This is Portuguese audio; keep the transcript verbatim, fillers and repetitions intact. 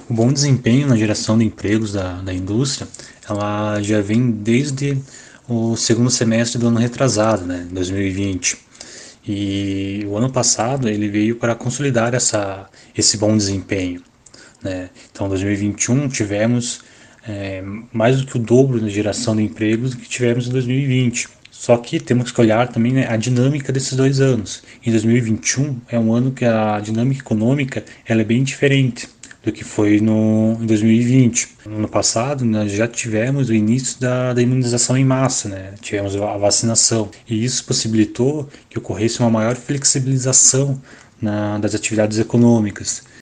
O bom desempenho na geração de empregos da, da indústria, ela já vem desde o segundo semestre do ano retrasado, né, dois mil e vinte. E o ano passado ele veio para consolidar essa, esse bom desempenho, né? Então, em dois mil e vinte e um tivemos é, mais do que o dobro na geração de empregos que tivemos em dois mil e vinte. Só que temos que olhar também, né, a dinâmica desses dois anos. Em dois mil e vinte e um é um ano que a dinâmica econômica ela é bem diferente do que foi no, em dois mil e vinte. No ano passado, nós já tivemos o início da, da imunização em massa, né? Tivemos a vacinação. E isso possibilitou que ocorresse uma maior flexibilização na, das atividades econômicas.